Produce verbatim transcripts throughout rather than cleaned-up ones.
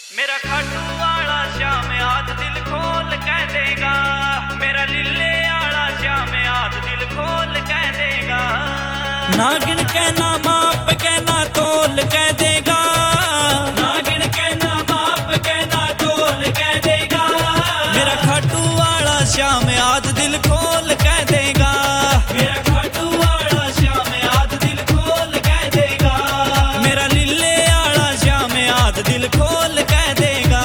मेरा खाटू वाला श्याम आज दिल खोल कह देगा, मेरा लिल्ले वाला श्याम आज दिल खोल कह देगा। नागिन के ना माप के ना तोल कह देगा, नागिन के ना माप के ना तोल कह देगा। मेरा खाटू वाला श्याम आज दिल खोल कह देगा, मेरा खाटू वाला श्याम आज दिल खोल कह देगा। मेरा लिल्ले वाला श्याम आज दिल खोल कह देगा।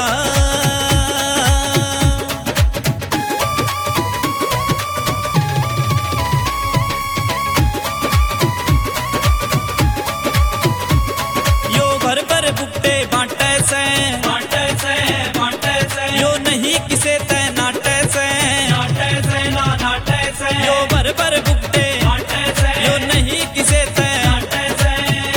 यो भर भर बुट्टे बांटे से बांटे से बांटे से, यो नहीं किसे ते नाटे से नाटे से ना नाटे से। यो भर भर बुट्टे बांटे से, यो नहीं किसे ते नाटे से।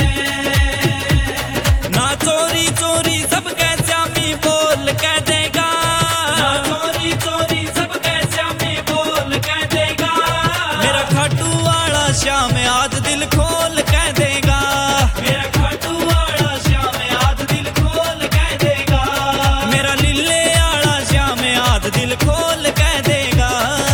ना चोरी चोरी सब कह श्यामी बोल कह देगा, ना चोरी चोरी सब कह श्यामी बोल कह देगा। मेरा खाटू वाला श्याम आज दिल खोल कह देगा, मेरा खाटू वाला श्याम आज दिल खोल कह देगा। मेरा लिल्ले वाला श्याम आज दिल खोल कह देगा।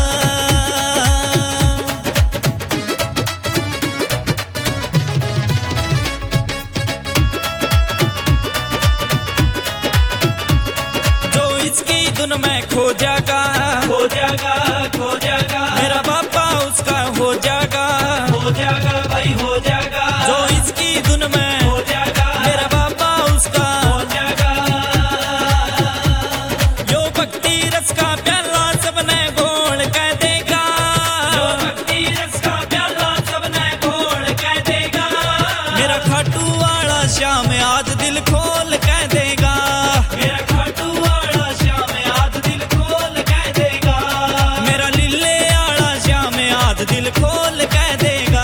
जो इसकी धुन में खो जाएगा खो जाएगा खो जाएगा, मेरा बापा उसका हो जाएगा हो जाएगा भाई हो जाएगा। जो इसकी धुन में हो जाएगा, मेरा बापा उसका हो जाएगा। यो भक्ति रस का प्याला सबने घोल कह देगा, जो भक्ति रस का प्याला सबने घोल कह देगा। मेरा खाटू वाला श्याम आज दिल खोल कह देगा, मेरा खाटू वाला श्याम आज दिल खोल कह देगा। मेरा लिल्ले वाला श्याम आज दिल खोल कह देगा।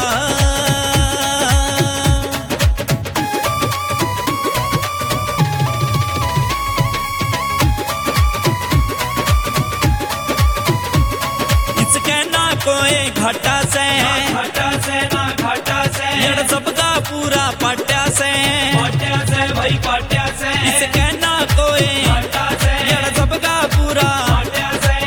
इसके ना कोई घाटा से घाटा से ना घाटा से, ये सबका पूरा पाट्या से पाट्या से भाई पाट्या से। इसके ना कोई घाटा से, ये सबका पूरा पाट्या से।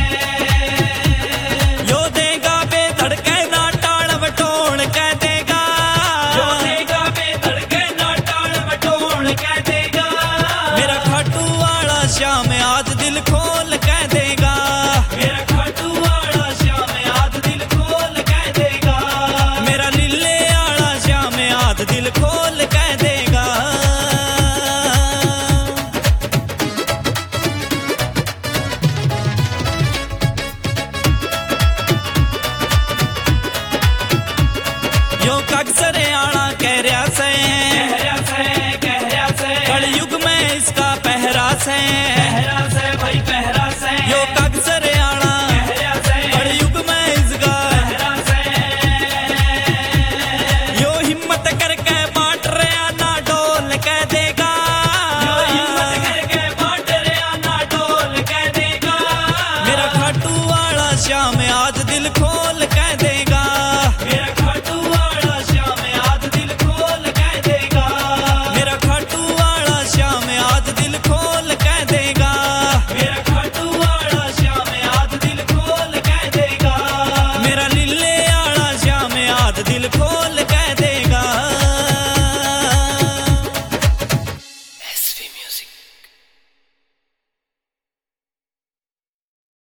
यो देगा बेधड़के ना टाल बटोल कह देगा, यो देगा बेधड़के ना टाल बटोल कह देगा। मेरा खाटू वाला श्याम आज दिल खोल कह देगा, मेरा खाटू वाला श्याम आज दिल खोल कह देगा। मेरा लिल्ले वाला श्याम आज दिल खोल कह देगा। यो कक्सरे आना कह रहा से कह रहा से कह रहा से, कलयुग में इसका पहरा से